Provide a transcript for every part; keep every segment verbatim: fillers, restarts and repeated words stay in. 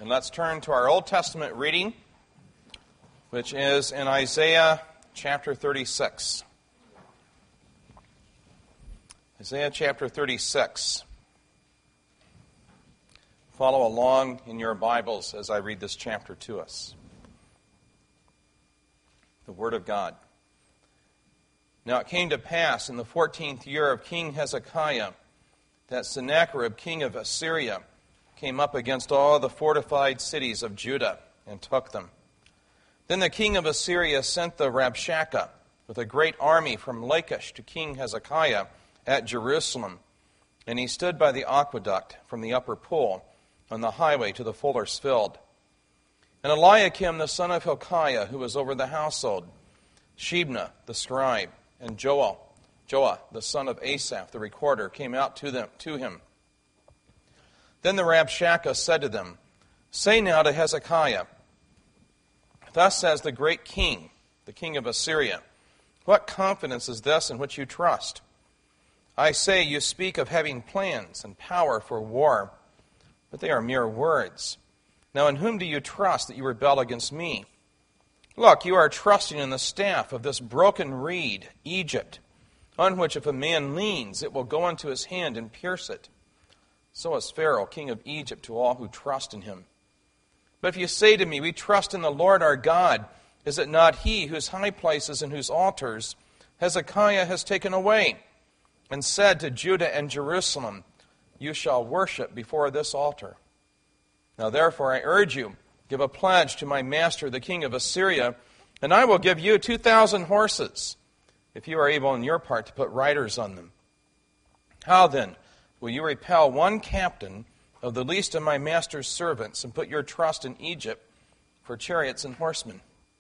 And let's turn to our Old Testament reading, which is in Isaiah chapter thirty-six. Isaiah chapter thirty-six. Follow along in your Bibles as I read this chapter to us. The Word of God. Now it came to pass in the fourteenth year of King Hezekiah that Sennacherib, king of Assyria, came up against all the fortified cities of Judah and took them. Then the king of Assyria sent the Rabshakeh with a great army from Lachish to King Hezekiah at Jerusalem, and he stood by the aqueduct from the upper pool on the highway to the fuller's field. And Eliakim the son of Hilkiah, who was over the household, Shebna the scribe, and Joah, Joah the son of Asaph the recorder, came out to them to him. Then the Rabshakeh said to them, Say now to Hezekiah, Thus says the great king, the king of Assyria, What confidence is this in which you trust? I say, you speak of having plans and power for war, but they are mere words. Now in whom do you trust that you rebel against me? Look, you are trusting in the staff of this broken reed, Egypt, on which if a man leans, it will go into his hand and pierce it. So is Pharaoh, king of Egypt, to all who trust in him. But if you say to me, We trust in the Lord our God, is it not he whose high places and whose altars Hezekiah has taken away, and said to Judah and Jerusalem, You shall worship before this altar? Now therefore I urge you, give a pledge to my master the king of Assyria, and I will give you two thousand horses, if you are able on your part to put riders on them. How then will you repel one captain of the least of my master's servants and put your trust in Egypt for chariots and horsemen?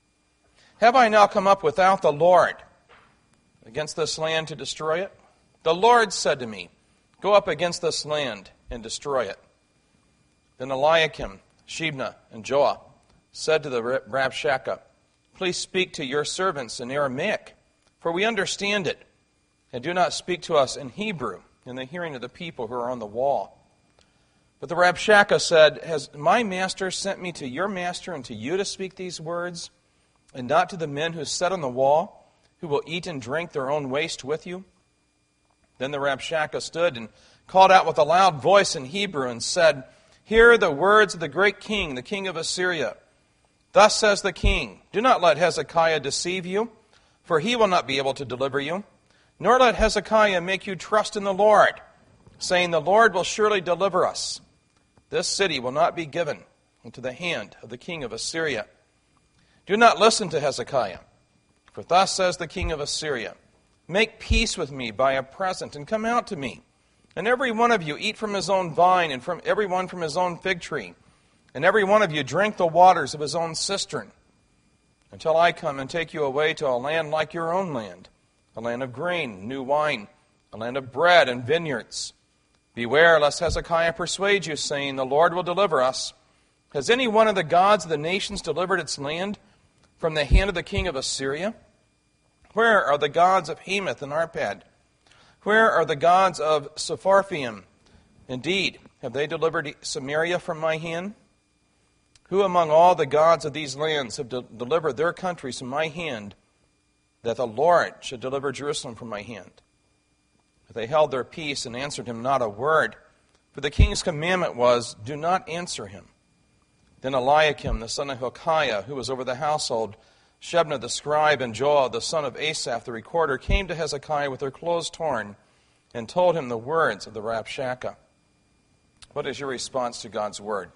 Have I now come up without the Lord against this land to destroy it? The Lord said to me, Go up against this land and destroy it. Then Eliakim, Shebna, and Joah said to the Rabshakeh, Please speak to your servants in Aramaic, for we understand it, and do not speak to us in Hebrew, in the hearing of the people who are on the wall. But the Rabshakeh said, Has my master sent me to your master and to you to speak these words, and not to the men who sit on the wall, who will eat and drink their own waste with you? Then the Rabshakeh stood and called out with a loud voice in Hebrew and said, Hear the words of the great king, the king of Assyria. Thus says the king, Do not let Hezekiah deceive you, for he will not be able to deliver you. Nor let Hezekiah make you trust in the Lord, saying, The Lord will surely deliver us. This city will not be given into the hand of the king of Assyria. Do not listen to Hezekiah, for thus says the king of Assyria, Make peace with me by a present, and come out to me. And every one of you eat from his own vine, and from every one from his own fig tree. And every one of you drink the waters of his own cistern, until I come and take you away to a land like your own land, a land of grain, new wine, a land of bread and vineyards. Beware lest Hezekiah persuade you, saying, The Lord will deliver us. Has any one of the gods of the nations delivered its land from the hand of the king of Assyria? Where are the gods of Hamath and Arpad? Where are the gods of Sepharvaim? Indeed, have they delivered Samaria from my hand? Who among all the gods of these lands have de- delivered their countries from my hand, that the Lord should deliver Jerusalem from my hand? But they held their peace and answered him not a word, for the king's commandment was, Do not answer him. Then Eliakim, the son of Hilkiah, who was over the household, Shebna the scribe, and Joah the son of Asaph the recorder, came to Hezekiah with their clothes torn, and told him the words of the Rabshakeh. What is your response to God's word?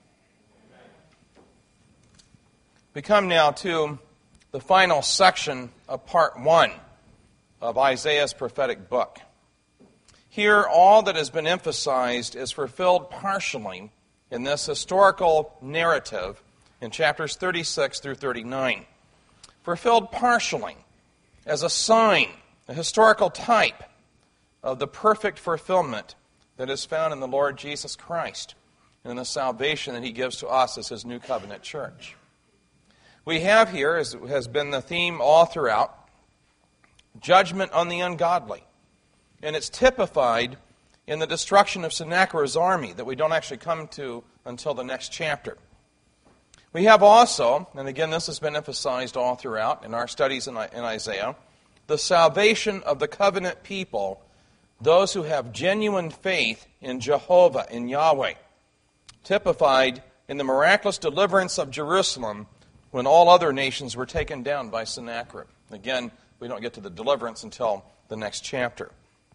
We come now to the final section of part one of Isaiah's prophetic book. Here, all that has been emphasized is fulfilled partially in this historical narrative in chapters thirty-six through thirty-nine. Fulfilled partially as a sign, a historical type of the perfect fulfillment that is found in the Lord Jesus Christ and in the salvation that he gives to us as his new covenant church. We have here, as has been the theme all throughout, judgment on the ungodly. And it's typified in the destruction of Sennacherib's army that we don't actually come to until the next chapter. We have also, and again this has been emphasized all throughout in our studies in Isaiah, the salvation of the covenant people, those who have genuine faith in Jehovah, in Yahweh, typified in the miraculous deliverance of Jerusalem when all other nations were taken down by Sennacherib. Again, we don't get to the deliverance until the next chapter.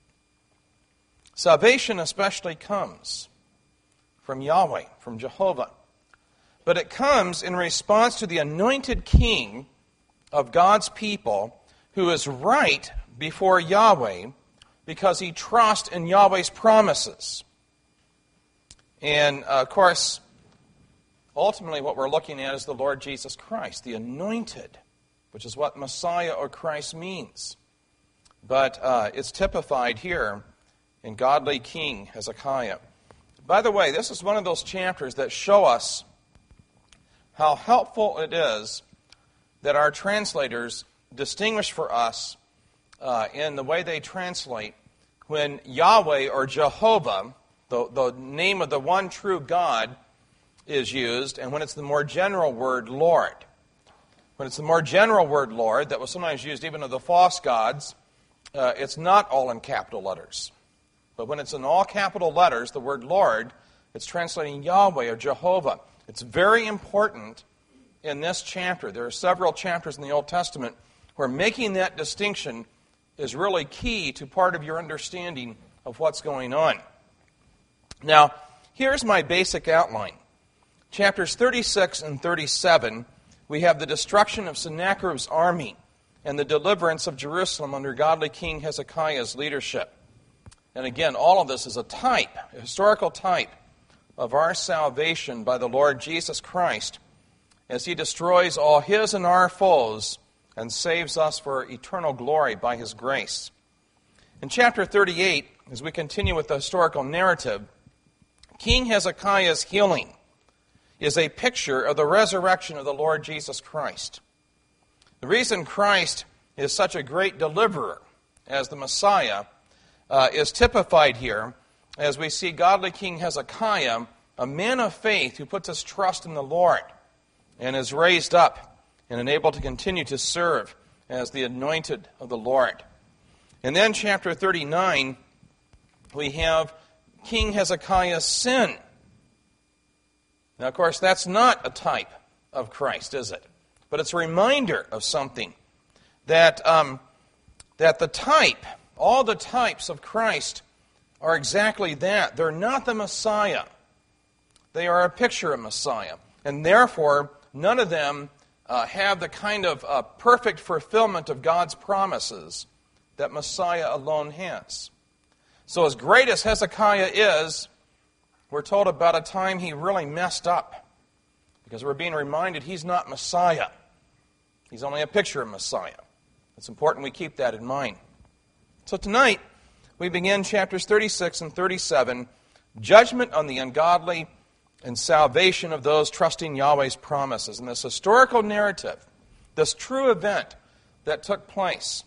Salvation especially comes from Yahweh, from Jehovah. But it comes in response to the anointed king of God's people who is right before Yahweh because he trusts in Yahweh's promises. And, uh, of course, ultimately what we're looking at is the Lord Jesus Christ, the anointed, which is what Messiah or Christ means. But uh, it's typified here in godly King Hezekiah. By the way, this is one of those chapters that show us how helpful it is that our translators distinguish for us uh, in the way they translate when Yahweh or Jehovah, the, the name of the one true God, is used, and when it's the more general word Lord. When it's the more general word Lord, that was sometimes used even of the false gods, uh, it's not all in capital letters. But when it's in all capital letters, the word Lord, it's translating Yahweh or Jehovah. It's very important in this chapter. There are several chapters in the Old Testament where making that distinction is really key to part of your understanding of what's going on. Now, here's my basic outline. Chapters thirty-six and thirty-seven, we have the destruction of Sennacherib's army and the deliverance of Jerusalem under godly King Hezekiah's leadership. And again, all of this is a type, a historical type, of our salvation by the Lord Jesus Christ as he destroys all his and our foes and saves us for eternal glory by his grace. In chapter thirty-eight, as we continue with the historical narrative, King Hezekiah's healing is a picture of the resurrection of the Lord Jesus Christ. The reason Christ is such a great deliverer as the Messiah uh, is typified here as we see godly King Hezekiah, a man of faith who puts his trust in the Lord and is raised up and enabled to continue to serve as the anointed of the Lord. And then chapter thirty-nine, we have King Hezekiah's sin. Now, of course, that's not a type of Christ, is it? But it's a reminder of something, that, um, that the type, all the types of Christ are exactly that. They're not the Messiah. They are a picture of Messiah. And therefore, none of them uh, have the kind of uh, perfect fulfillment of God's promises that Messiah alone has. So as great as Hezekiah is, we're told about a time he really messed up. Because we're being reminded he's not Messiah. He's only a picture of Messiah. It's important we keep that in mind. So tonight, we begin chapters thirty-six and thirty-seven, judgment on the ungodly and salvation of those trusting Yahweh's promises. And this historical narrative, this true event that took place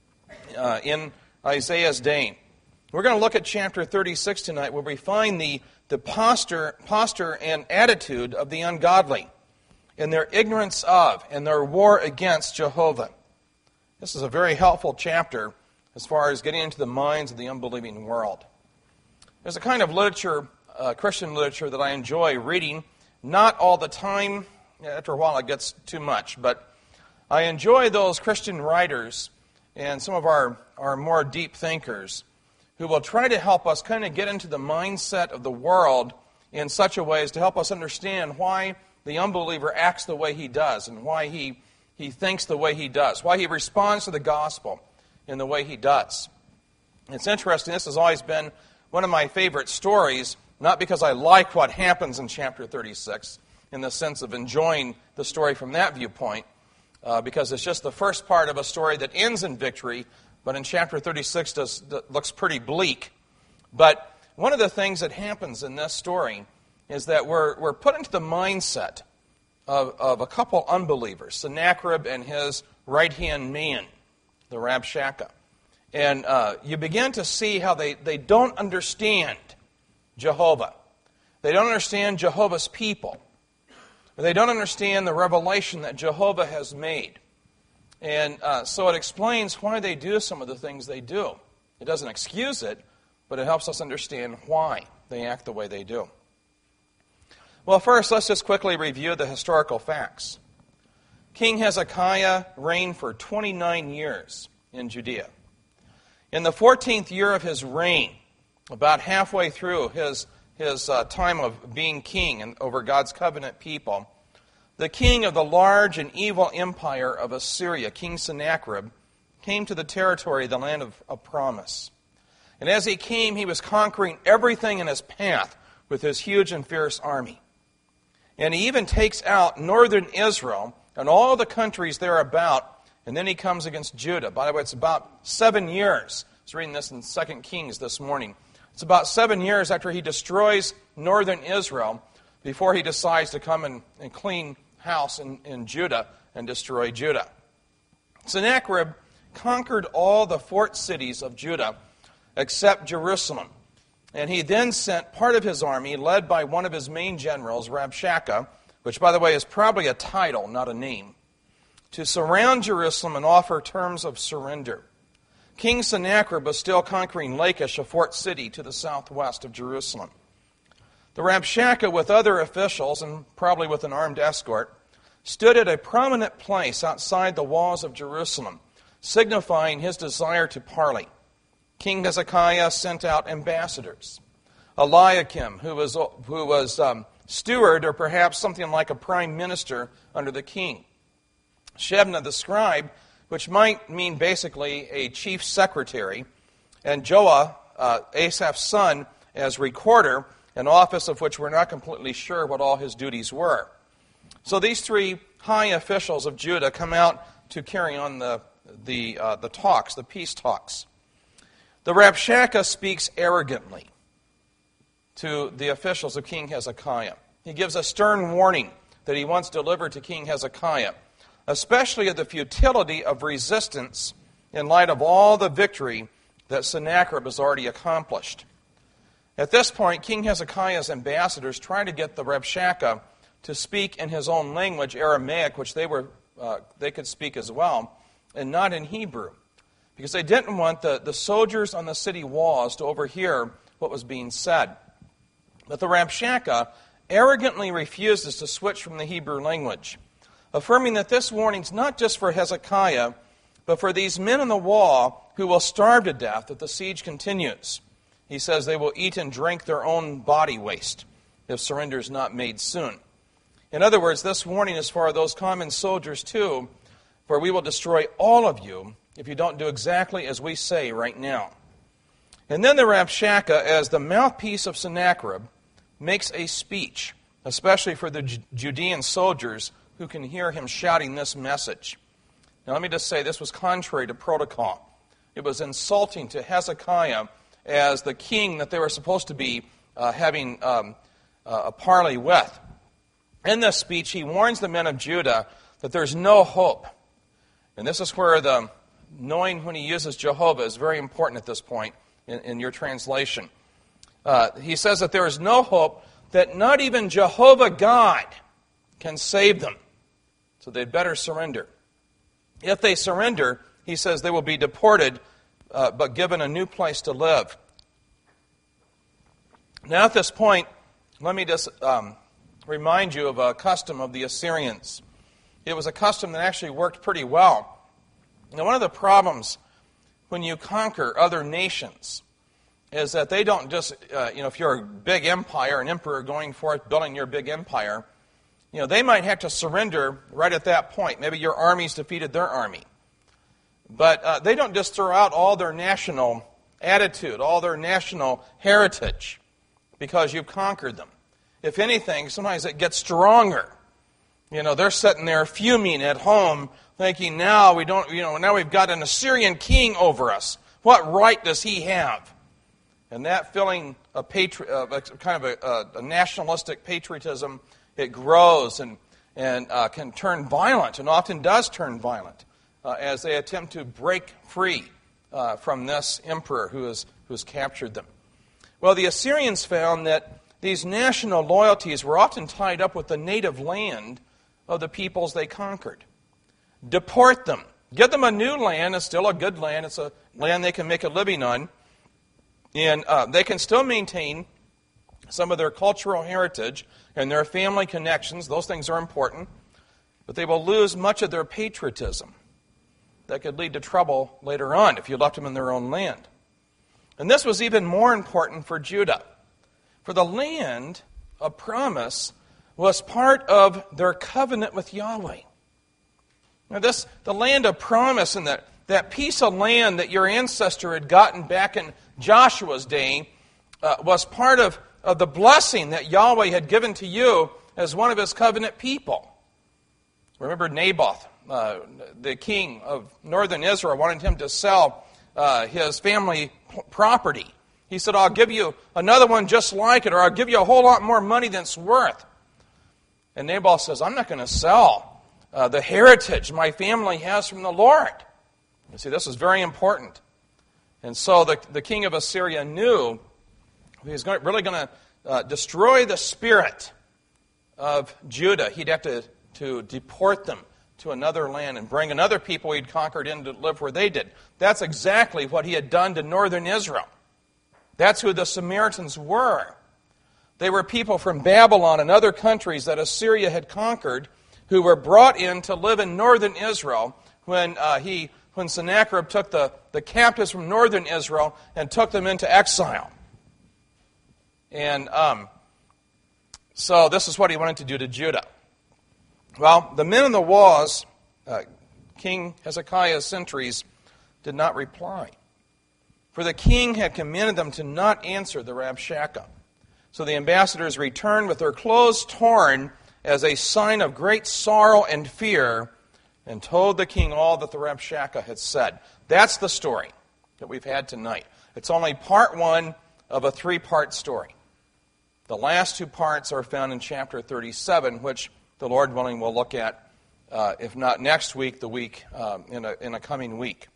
uh, in Isaiah's day. We're going to look at chapter thirty-six tonight, where we find the, the posture, posture and attitude of the ungodly in their ignorance of and their war against Jehovah. This is a very helpful chapter as far as getting into the minds of the unbelieving world. There's a kind of literature, uh, Christian literature, that I enjoy reading. Not all the time. After a while it gets too much. But I enjoy those Christian writers and some of our, our more deep thinkers who will try to help us kind of get into the mindset of the world in such a way as to help us understand why the unbeliever acts the way he does and why he, he thinks the way he does, why he responds to the gospel in the way he does. It's interesting, this has always been one of my favorite stories, not because I like what happens in chapter thirty-six, in the sense of enjoying the story from that viewpoint, uh, because it's just the first part of a story that ends in victory, but in chapter thirty-six does, looks pretty bleak. But one of the things that happens in this story is that we're, we're put into the mindset of, of a couple unbelievers, Sennacherib and his right-hand man, the Rabshakeh. And uh, you begin to see how they, they don't understand Jehovah. They don't understand Jehovah's people. They don't understand the revelation that Jehovah has made. And uh, so it explains why they do some of the things they do. It doesn't excuse it, but it helps us understand why they act the way they do. Well, first, let's just quickly review the historical facts. King Hezekiah reigned for twenty-nine years in Judea. In the fourteenth year of his reign, about halfway through his, his uh, time of being king and over God's covenant people, the king of the large and evil empire of Assyria, King Sennacherib, came to the territory of the land of, of promise. And as he came, he was conquering everything in his path with his huge and fierce army. And he even takes out northern Israel and all the countries thereabout, and then he comes against Judah. By the way, it's about seven years. I was reading this in Second Kings this morning. It's about seven years after he destroys northern Israel before he decides to come and, and clean house in, in Judah and destroy Judah. Sennacherib conquered all the fort cities of Judah except Jerusalem. And he then sent part of his army, led by one of his main generals, Rabshakeh, which, by the way, is probably a title, not a name, to surround Jerusalem and offer terms of surrender. King Sennacherib was still conquering Lachish, a fort city to the southwest of Jerusalem. The Rabshakeh, with other officials, and probably with an armed escort, stood at a prominent place outside the walls of Jerusalem, signifying his desire to parley. King Hezekiah sent out ambassadors. Eliakim, who was, who was um, steward, or perhaps something like a prime minister under the king. Shebna the scribe, which might mean basically a chief secretary, and Joah, uh, Asaph's son, as recorder, an office of which we're not completely sure what all his duties were. So these three high officials of Judah come out to carry on the, the, uh, the talks, the peace talks. The Rabshakeh speaks arrogantly to the officials of King Hezekiah. He gives a stern warning that he wants delivered to King Hezekiah, especially of the futility of resistance in light of all the victory that Sennacherib has already accomplished. At this point, King Hezekiah's ambassadors try to get the Rabshakeh to speak in his own language, Aramaic, which they were uh, they could speak as well, and not in Hebrew, because they didn't want the, the soldiers on the city walls to overhear what was being said. But the Rabshakeh arrogantly refuses to switch from the Hebrew language, affirming that this warning's not just for Hezekiah, but for these men on the wall who will starve to death if the siege continues. He says they will eat and drink their own body waste if surrender is not made soon. In other words, this warning is for those common soldiers too, for we will destroy all of you if you don't do exactly as we say right now. And then the Rabshakeh, as the mouthpiece of Sennacherib, makes a speech, especially for the Judean soldiers who can hear him shouting this message. Now let me just say, this was contrary to protocol. It was insulting to Hezekiah as the king that they were supposed to be uh, having um, uh, a parley with. In this speech, he warns the men of Judah that there's no hope. And this is where the knowing when he uses Jehovah is very important at this point in, in your translation. Uh, he says that there is no hope, that not even Jehovah God can save them. So they'd better surrender. If they surrender, he says they will be deported, uh, but given a new place to live. Now at this point, let me just um, remind you of a custom of the Assyrians. It was a custom that actually worked pretty well. Now one of the problems when you conquer other nations is that they don't just, uh, you know, if you're a big empire, an emperor going forth building your big empire, you know, they might have to surrender right at that point. Maybe your army's defeated their army. But uh, they don't just throw out all their national attitude, all their national heritage, because you've conquered them. If anything, sometimes it gets stronger. You know, they're sitting there fuming at home, thinking, now we don't, you know, now we've got an Assyrian king over us. What right does he have? And that feeling of patri- uh, kind of a, a nationalistic patriotism, it grows and and uh, can turn violent, and often does turn violent, uh, as they attempt to break free uh, from this emperor who has who has captured them. Well, the Assyrians found that these national loyalties were often tied up with the native land of the peoples they conquered. Deport them. Give them a new land. It's still a good land. It's a land they can make a living on. And uh, they can still maintain some of their cultural heritage and their family connections. Those things are important. But they will lose much of their patriotism. That could lead to trouble later on if you left them in their own land. And this was even more important for Judah. For the land of promise was part of their covenant with Yahweh. Now this, the land of promise and that, that piece of land that your ancestor had gotten back in Joshua's day uh, was part of, of the blessing that Yahweh had given to you as one of his covenant people. Remember Naboth, uh, the king of northern Israel, wanted him to sell uh, his family property. He said, I'll give you another one just like it, or I'll give you a whole lot more money than it's worth. And Naboth says, I'm not going to sell uh, the heritage my family has from the Lord. You see, this is very important. And so the, the king of Assyria knew he was going, really going to uh, destroy the spirit of Judah. He'd have to, to deport them to another land and bring another people he'd conquered in to live where they did. That's exactly what he had done to northern Israel. That's who the Samaritans were. They were people from Babylon and other countries that Assyria had conquered who were brought in to live in northern Israel when uh, he, when Sennacherib took the, the captives from northern Israel and took them into exile. And um, so this is what he wanted to do to Judah. Well, the men on the walls, uh, King Hezekiah's sentries, did not reply. For the king had commanded them to not answer the Rabshakeh. So the ambassadors returned with their clothes torn as a sign of great sorrow and fear and told the king all that the Rabshakeh had said. That's the story that we've had tonight. It's only part one of a three-part story. The last two parts are found in chapter thirty-seven, which the Lord willing we'll look at, uh, if not next week, the week uh, in a in a coming week.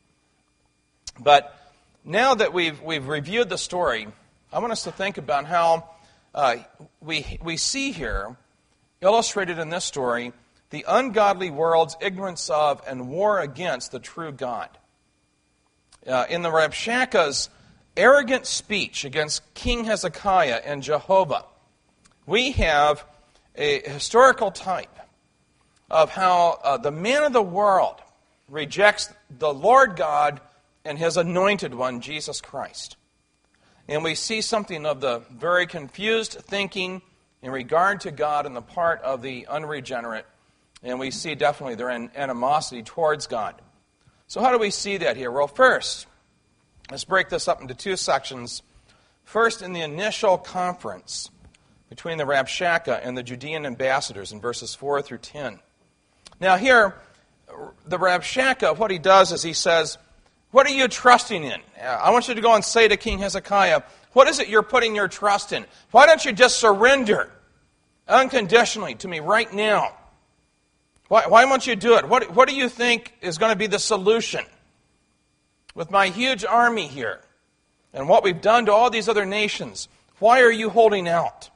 But now that we've we've reviewed the story, I want us to think about how uh, we we see here, illustrated in this story, the ungodly world's ignorance of and war against the true God. Uh, in the Rabshakeh's arrogant speech against King Hezekiah and Jehovah, we have a historical type of how uh, the man of the world rejects the Lord God and his anointed one, Jesus Christ. And we see something of the very confused thinking in regard to God on the part of the unregenerate. And we see definitely their animosity towards God. So how do we see that here? Well, first, let's break this up into two sections. First, in the initial conference between the Rabshakeh and the Judean ambassadors in verses four through ten. Now here, the Rabshakeh, what he does is he says, what are you trusting in? I want you to go and say to King Hezekiah, what is it you're putting your trust in? Why don't you just surrender unconditionally to me right now? Why, why won't you do it? What, what do you think is going to be the solution? With my huge army here and what we've done to all these other nations, why are you holding out?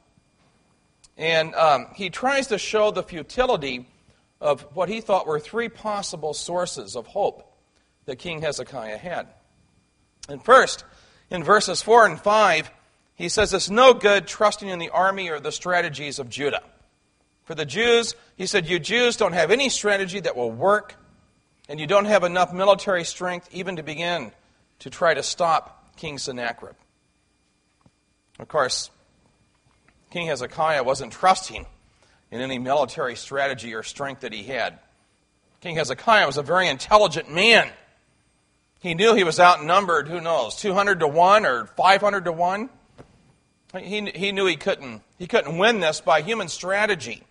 And um, he tries to show the futility of what he thought were three possible sources of hope that King Hezekiah had. And first, in verses four and five, he says it's no good trusting in the army or the strategies of Judah. For the Jews, he said, you Jews don't have any strategy that will work, and you don't have enough military strength even to begin to try to stop King Sennacherib. Of course, King Hezekiah wasn't trusting in any military strategy or strength that he had. King Hezekiah was a very intelligent man. He knew he was outnumbered, who knows, two hundred to one or five hundred to one. He, he knew he couldn't, he couldn't win this by human strategy.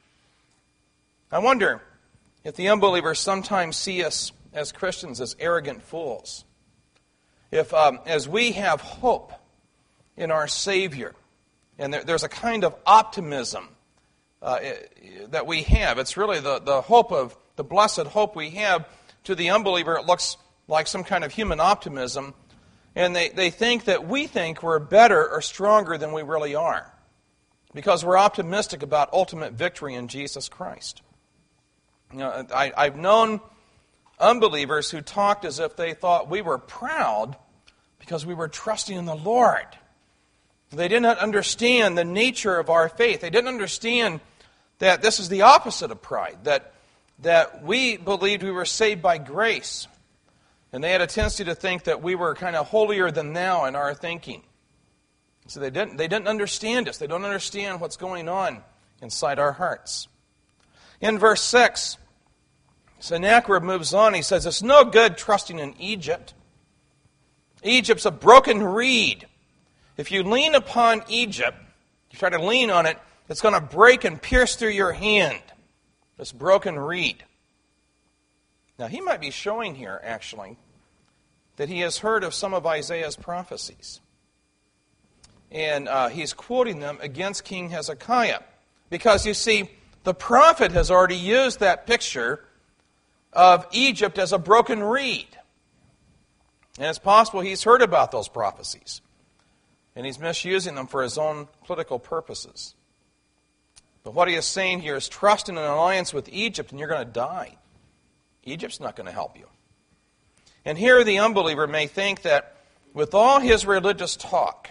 I wonder if the unbelievers sometimes see us as Christians as arrogant fools. If, um, as we have hope in our Savior, and there, there's a kind of optimism uh, that we have. It's really the, the hope of, the blessed hope we have. To the unbeliever, it looks like some kind of human optimism. And they, they think that we think we're better or stronger than we really are. because we're optimistic about ultimate victory in Jesus Christ. You know, I, I've known unbelievers who talked as if they thought we were proud because we were trusting in the Lord. They did not understand the nature of our faith. They didn't understand that this is the opposite of pride, that, that we believed we were saved by grace. And they had a tendency to think that we were kind of holier than thou in our thinking. So they didn't, they didn't understand us. They don't understand what's going on inside our hearts. In verse six, Sennacherib moves on. He says, it's no good trusting in Egypt. Egypt's a broken reed. If you lean upon Egypt, you try to lean on it, it's going to break and pierce through your hand. This broken reed. Now, he might be showing here, actually, that he has heard of some of Isaiah's prophecies. And uh, he's quoting them against King Hezekiah. Because, you see, the prophet has already used that picture of Egypt as a broken reed. And it's possible he's heard about those prophecies. And he's misusing them for his own political purposes. But what he is saying here is trust in an alliance with Egypt and you're going to die. Egypt's not going to help you. And here the unbeliever may think that with all his religious talk,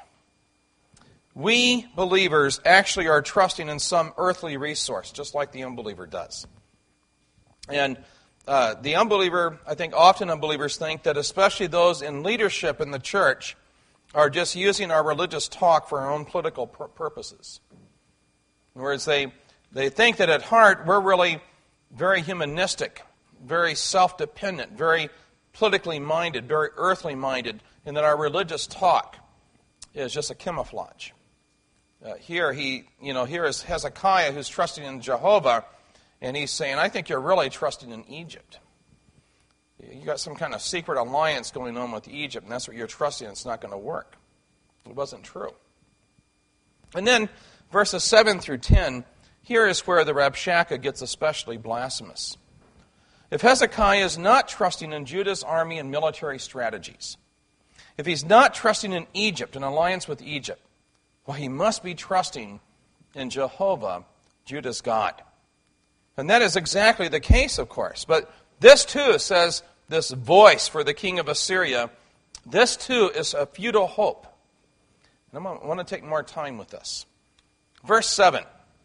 we believers actually are trusting in some earthly resource, just like the unbeliever does. And uh, the unbeliever, I think often unbelievers think that especially those in leadership in the church are just using our religious talk for our own political pur- purposes. Whereas they, they think that at heart we're really very humanistic, very self-dependent, very politically minded, very earthly minded, and that our religious talk is just a camouflage. Uh, here he, you know, here is Hezekiah who's trusting in Jehovah, and he's saying, I think you're really trusting in Egypt. You got some kind of secret alliance going on with Egypt, and that's what you're trusting, and it's not going to work. It wasn't true. And then verses seven through ten, here is where the Rabshakeh gets especially blasphemous. If Hezekiah is not trusting in Judah's army and military strategies, if he's not trusting in Egypt, an alliance with Egypt, well, he must be trusting in Jehovah, Judah's God. And that is exactly the case, of course. But this too says, this voice for the king of Assyria, this too is a futile hope. And I want to take more time with this. Verse seven.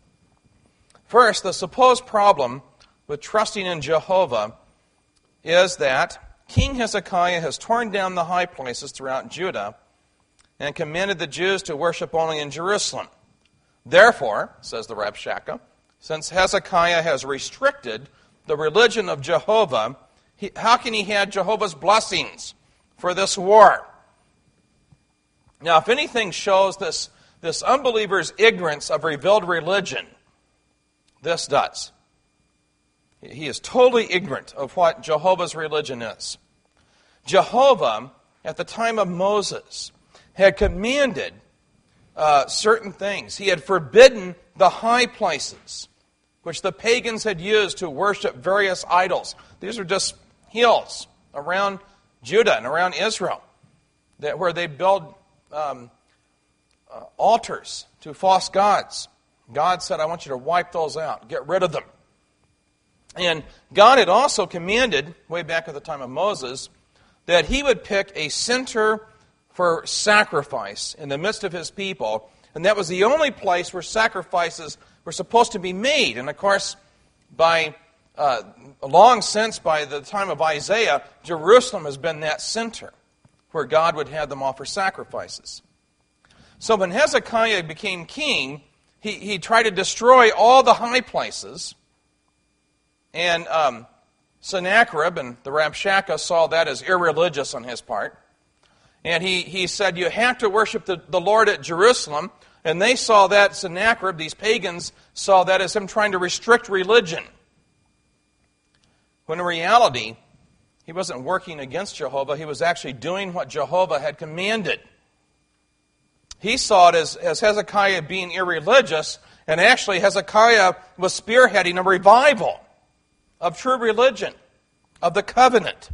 First, the supposed problem with trusting in Jehovah is that King Hezekiah has torn down the high places throughout Judah and commanded the Jews to worship only in Jerusalem. Therefore, says the Rabshakeh, since Hezekiah has restricted the religion of Jehovah, he, how can he have Jehovah's blessings for this war? Now, if anything shows this, this unbeliever's ignorance of revealed religion, this does. He is totally ignorant of what Jehovah's religion is. Jehovah, at the time of Moses, had commanded uh, certain things. He had forbidden the high places, which the pagans had used to worship various idols. These are just hills around Judah and around Israel, that where they built um, uh, altars to false gods. God said, I want you to wipe those out, get rid of them. And God had also commanded, way back at the time of Moses, that he would pick a center for sacrifice in the midst of his people. And that was the only place where sacrifices were supposed to be made. And of course, by uh, long since, by the time of Isaiah, Jerusalem has been that center where God would have them offer sacrifices. So when Hezekiah became king, he, he tried to destroy all the high places. And um, Sennacherib and the Rabshakeh saw that as irreligious on his part. And he, he said, you have to worship the, the Lord at Jerusalem. And they saw that, Sennacherib, these pagans, saw that as him trying to restrict religion. When in reality, he wasn't working against Jehovah. He was actually doing what Jehovah had commanded. He saw it as, as Hezekiah being irreligious. And actually, Hezekiah was spearheading a revival of true religion, of the covenant.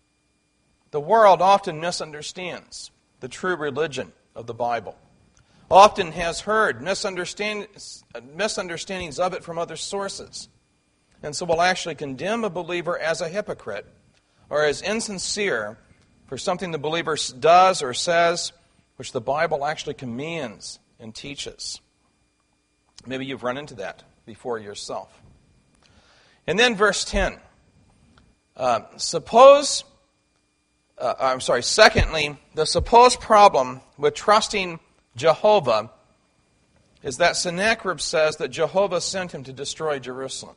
The world often misunderstands the true religion of the Bible. often has heard misunderstand, misunderstandings of it from other sources, and so will actually condemn a believer as a hypocrite or as insincere for something the believer does or says which the Bible actually commands and teaches. Maybe you've run into that before yourself. And then verse ten. Uh, suppose, uh, I'm sorry, secondly, the supposed problem with trusting Jehovah is that Sennacherib says that Jehovah sent him to destroy Jerusalem.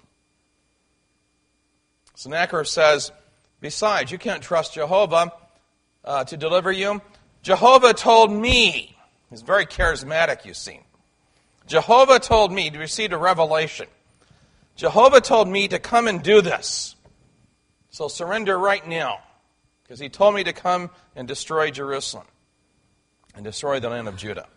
Sennacherib says, besides, you can't trust Jehovah uh, to deliver you. Jehovah told me. He's very charismatic, you see. Jehovah told me to receive a revelation. Jehovah told me to come and do this. So surrender right now, because he told me to come and destroy Jerusalem and destroy the land of Judah.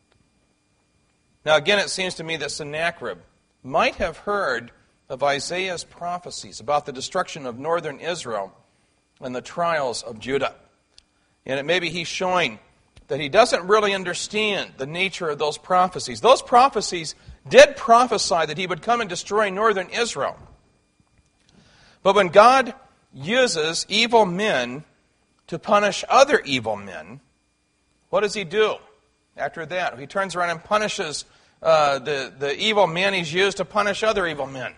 Now again, it seems to me that Sennacherib might have heard of Isaiah's prophecies about the destruction of northern Israel and the trials of Judah. And it maybe he's showing that he doesn't really understand the nature of those prophecies. Those prophecies did prophesy that he would come and destroy northern Israel. But when God uses evil men to punish other evil men, what does he do after that? He turns around and punishes uh, the, the evil man he's used to punish other evil men.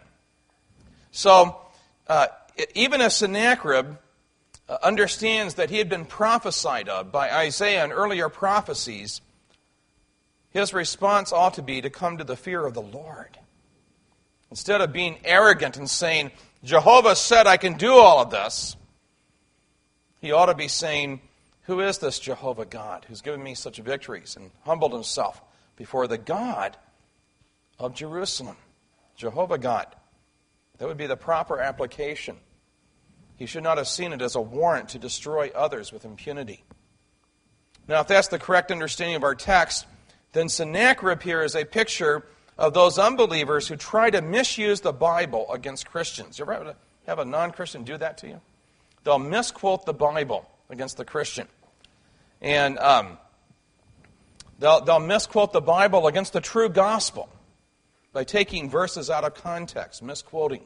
So, uh, even if Sennacherib uh, understands that he had been prophesied of by Isaiah and earlier prophecies, his response ought to be to come to the fear of the Lord. Instead of being arrogant and saying, Jehovah said I can do all of this, he ought to be saying, who is this Jehovah God who's given me such victories, and humbled himself before the God of Jerusalem, Jehovah God. That would be the proper application. He should not have seen it as a warrant to destroy others with impunity. Now, if that's the correct understanding of our text, then Sennacherib here is a picture of those unbelievers who try to misuse the Bible against Christians. You ever have a non-Christian do that to you? They'll misquote the Bible against the Christian. And um, they'll, they'll misquote the Bible against the true gospel by taking verses out of context, misquoting.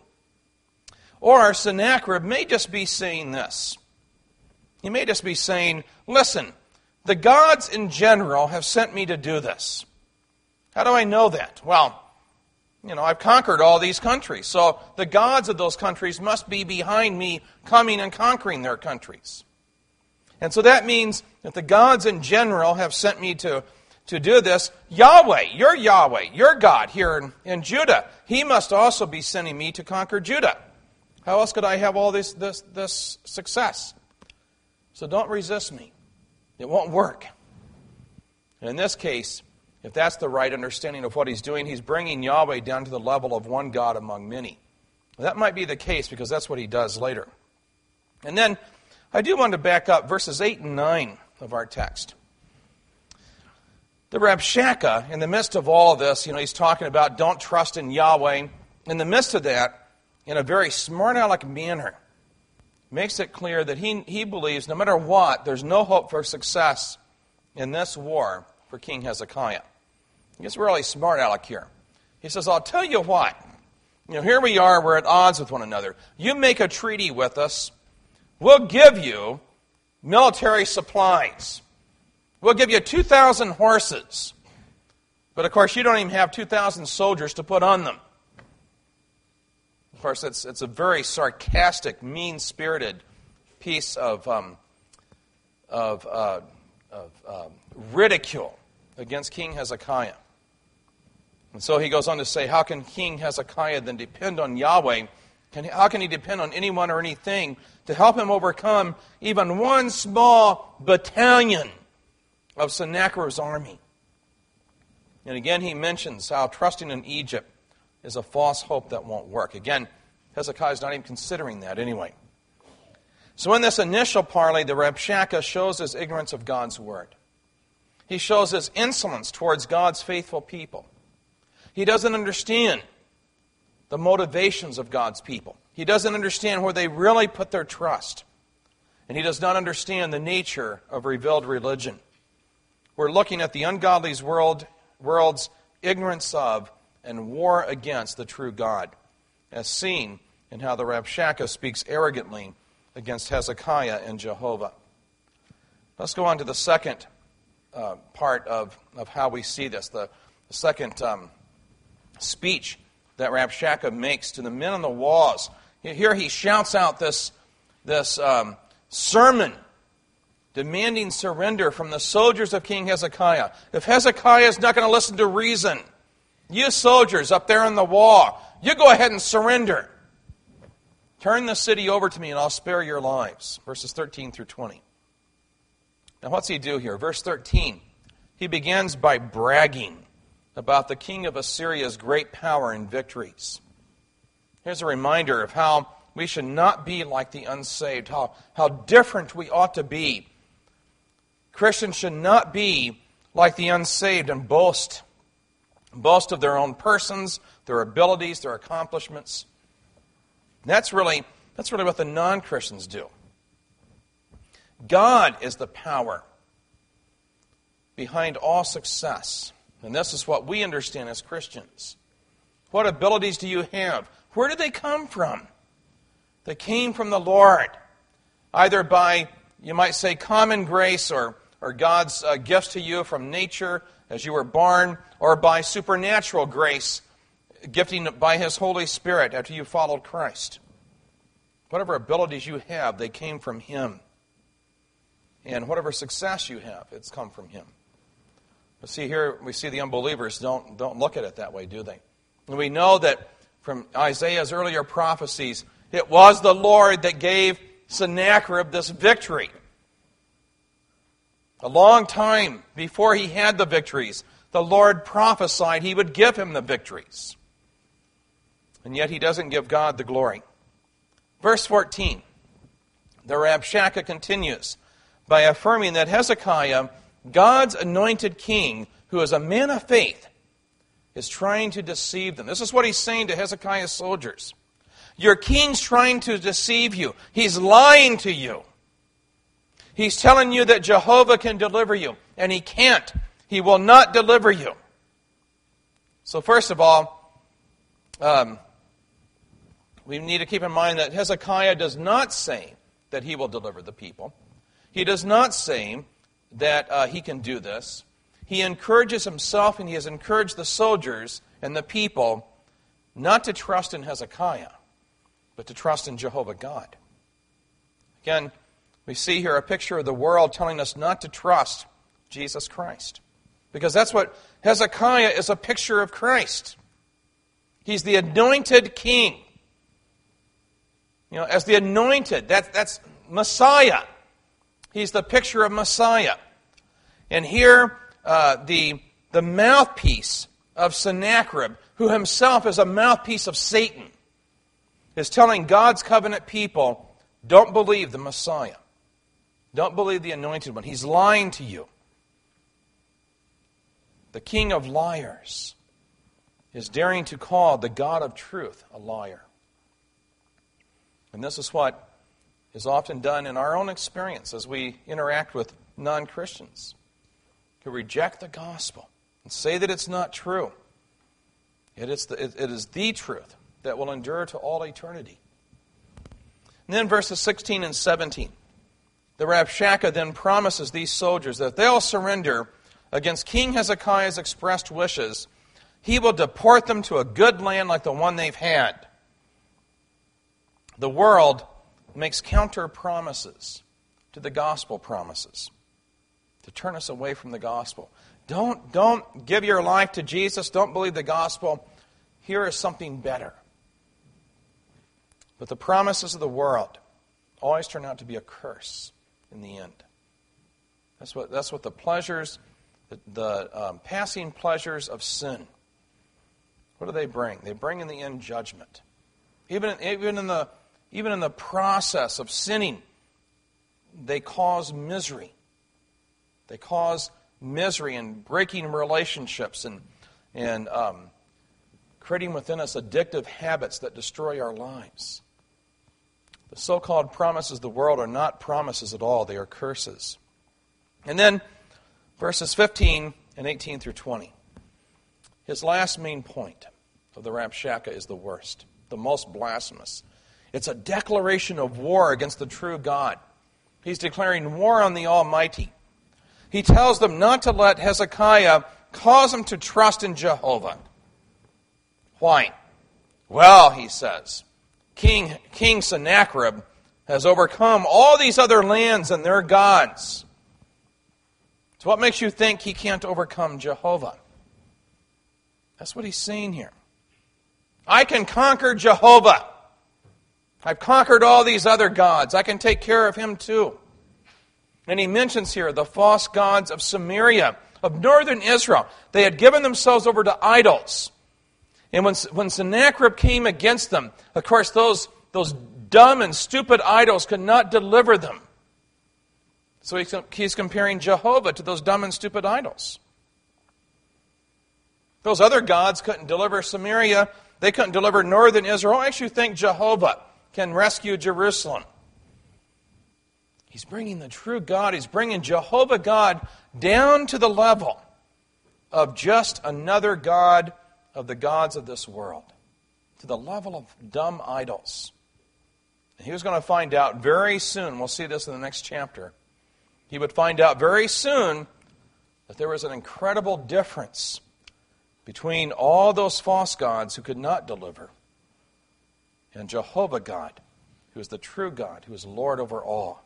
Or Sennacherib may just be saying this. He may just be saying, listen, the gods in general have sent me to do this. How do I know that? Well, you know, I've conquered all these countries, so the gods of those countries must be behind me coming and conquering their countries. And so that means that the gods in general have sent me to, to do this. Yahweh, your Yahweh, your God here in, in Judah, he must also be sending me to conquer Judah. How else could I have all this, this, this success? So don't resist me. It won't work. And in this case, if that's the right understanding of what he's doing, he's bringing Yahweh down to the level of one God among many. That might be the case because that's what he does later. And then I do want to back up verses eight and nine of our text. The Rabshakeh, in the midst of all this, you know, he's talking about don't trust in Yahweh. In the midst of that, in a very smart-aleck manner, makes it clear that he, he believes no matter what, there's no hope for success in this war for King Hezekiah. He gets really smart-aleck here. He says, I'll tell you what. You know, here we are, we're at odds with one another. You make a treaty with us, we'll give you military supplies. We'll give you two thousand horses. But of course, you don't even have two thousand soldiers to put on them. Of course, it's, it's a very sarcastic, mean-spirited piece of, um, of, uh, of um, ridicule against King Hezekiah. And so he goes on to say, how can King Hezekiah then depend on Yahweh? Can, how can he depend on anyone or anything to help him overcome even one small battalion of Sennacherib's army? And again, he mentions how trusting in Egypt is a false hope that won't work. Again, Hezekiah is not even considering that anyway. So in this initial parley, the Rabshakeh shows his ignorance of God's word. He shows his insolence towards God's faithful people. He doesn't understand the motivations of God's people. He doesn't understand where they really put their trust. And he does not understand the nature of revealed religion. We're looking at the ungodly world, world's ignorance of and war against the true God, as seen in how the Rabshakeh speaks arrogantly against Hezekiah and Jehovah. Let's go on to the second uh, part of, of how we see this, the, the second um, speech that Rabshakeh makes to the men on the walls. Here he shouts out this, this um, sermon demanding surrender from the soldiers of King Hezekiah. If Hezekiah is not going to listen to reason, you soldiers up there on the wall, you go ahead and surrender. Turn the city over to me and I'll spare your lives. Verses thirteen through twenty. Now what's he do here? Verse thirteen, he begins by bragging about the king of Assyria's great power and victories. Here's a reminder of how we should not be like the unsaved, how, how different we ought to be. Christians should not be like the unsaved and boast. Boast of their own persons, their abilities, their accomplishments. That's really, that's really what the non-Christians do. God is the power behind all success. And this is what we understand as Christians. What abilities do you have? Where did they come from? They came from the Lord, either by, you might say, common grace or, or God's uh, gifts to you from nature as you were born, or by supernatural grace, gifting by His Holy Spirit after you followed Christ. Whatever abilities you have, they came from Him. And whatever success you have, it's come from Him. But see here, we see the unbelievers don't, don't look at it that way, do they? And we know that from Isaiah's earlier prophecies, it was the Lord that gave Sennacherib this victory. A long time before he had the victories, the Lord prophesied He would give him the victories. And yet He doesn't give God the glory. Verse fourteen, the Rabshakeh continues by affirming that Hezekiah, God's anointed king, who is a man of faith, is trying to deceive them. This is what he's saying to Hezekiah's soldiers. Your king's trying to deceive you. He's lying to you. He's telling you that Jehovah can deliver you, and He can't. He will not deliver you. So first of all, um, we need to keep in mind that Hezekiah does not say that he will deliver the people. He does not say that uh, he can do this. He encourages himself and he has encouraged the soldiers and the people not to trust in Hezekiah, but to trust in Jehovah God. Again, we see here a picture of the world telling us not to trust Jesus Christ. Because that's what Hezekiah is, a picture of Christ. He's the anointed king. You know, as the anointed, that, that's Messiah. He's the picture of Messiah. And here, uh, the, the mouthpiece of Sennacherib, who himself is a mouthpiece of Satan, is telling God's covenant people, don't believe the Messiah. Don't believe the anointed one. He's lying to you. The king of liars is daring to call the God of truth a liar. And this is what is often done in our own experience as we interact with non-Christians who reject the gospel and say that it's not true. It is the, it, it is the truth that will endure to all eternity. And then verses sixteen and seventeen. The Rabshakeh then promises these soldiers that if they'll surrender against King Hezekiah's expressed wishes, he will deport them to a good land like the one they've had. The world makes counter promises to the gospel promises to turn us away from the gospel. Don't, don't give your life to Jesus. Don't believe the gospel. Here is something better. But the promises of the world always turn out to be a curse in the end. That's what, that's what the pleasures, the, the um, passing pleasures of sin, what do they bring? They bring in the end judgment. Even, even, in the, even in the process of sinning, they cause misery. They cause misery and breaking relationships and, and um, creating within us addictive habits that destroy our lives. The so-called promises of the world are not promises at all. They are curses. And then Verses fifteen and eighteen through twenty. His last main point of the Rabshakeh is the worst, the most blasphemous. It's a declaration of war against the true God. He's declaring war on the Almighty. He tells them not to let Hezekiah cause them to trust in Jehovah. Why? Well, he says, King, King Sennacherib has overcome all these other lands and their gods. So what makes you think he can't overcome Jehovah? That's what he's saying here. I can conquer Jehovah. I've conquered all these other gods. I can take care of him too. And he mentions here the false gods of Samaria, of northern Israel. They had given themselves over to idols. And when, when Sennacherib came against them, of course, those, those dumb and stupid idols could not deliver them. So he's, he's comparing Jehovah to those dumb and stupid idols. Those other gods couldn't deliver Samaria. They couldn't deliver northern Israel. I actually think Jehovah can rescue Jerusalem. He's bringing the true God, he's bringing Jehovah God down to the level of just another god of the gods of this world, to the level of dumb idols. And he was going to find out very soon, we'll see this in the next chapter, he would find out very soon that there was an incredible difference between all those false gods who could not deliver and Jehovah God, who is the true God, who is Lord over all.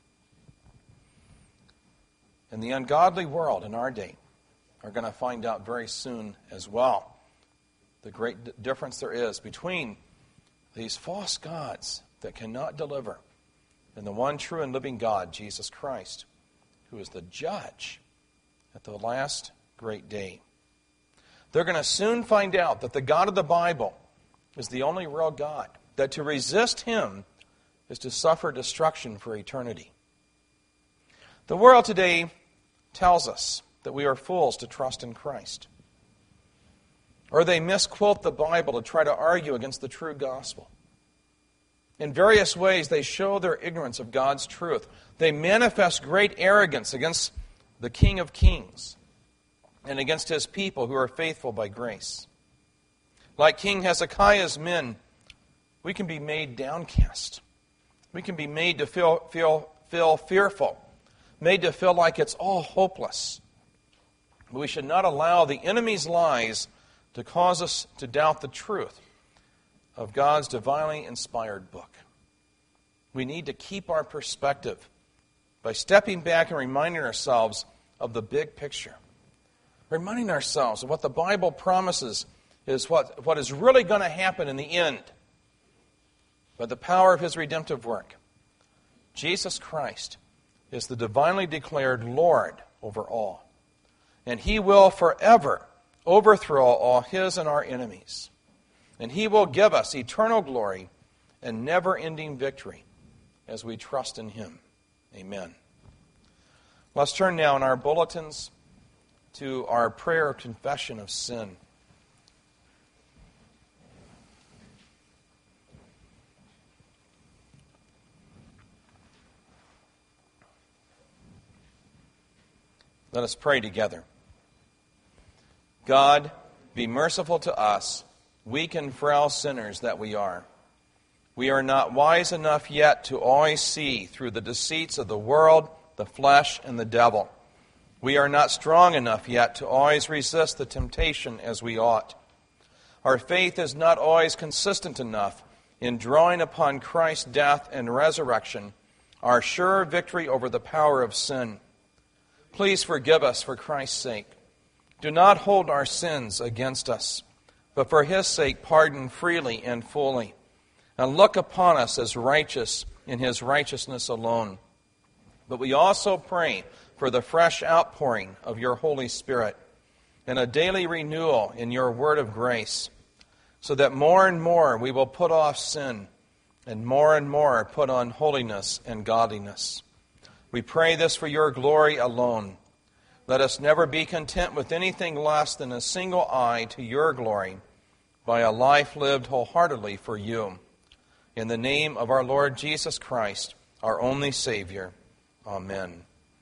And the ungodly world in our day are going to find out very soon as well the great d- difference there is between these false gods that cannot deliver and the one true and living God, Jesus Christ, who is the judge at the last great day. They're going to soon find out that the God of the Bible is the only real God, that to resist him is to suffer destruction for eternity. The world today tells us that we are fools to trust in Christ. Or they misquote the Bible to try to argue against the true gospel. In various ways, they show their ignorance of God's truth. They manifest great arrogance against the King of Kings and against his people who are faithful by grace. Like King Hezekiah's men, we can be made downcast. We can be made to feel, feel, feel fearful, made to feel like it's all hopeless. But we should not allow the enemy's lies to cause us to doubt the truth of God's divinely inspired book. We need to keep our perspective by stepping back and reminding ourselves of the big picture. Reminding ourselves of what the Bible promises is what, what is really going to happen in the end by the power of his redemptive work. Jesus Christ is the divinely declared Lord over all. And he will forever overthrow all his and our enemies. And he will give us eternal glory and never-ending victory as we trust in him. Amen. Let's turn now in our bulletins to our prayer of confession of sin. Let us pray together. God, be merciful to us, weak and frail sinners that we are. We are not wise enough yet to always see through the deceits of the world, the flesh, and the devil. We are not strong enough yet to always resist the temptation as we ought. Our faith is not always consistent enough in drawing upon Christ's death and resurrection, our sure victory over the power of sin. Please forgive us for Christ's sake. Do not hold our sins against us, but for his sake pardon freely and fully. And look upon us as righteous in his righteousness alone. But we also pray for the fresh outpouring of your Holy Spirit and a daily renewal in your word of grace, so that more and more we will put off sin and more and more put on holiness and godliness. We pray this for your glory alone. Let us never be content with anything less than a single eye to your glory by a life lived wholeheartedly for you. In the name of our Lord Jesus Christ, our only Savior. Amen.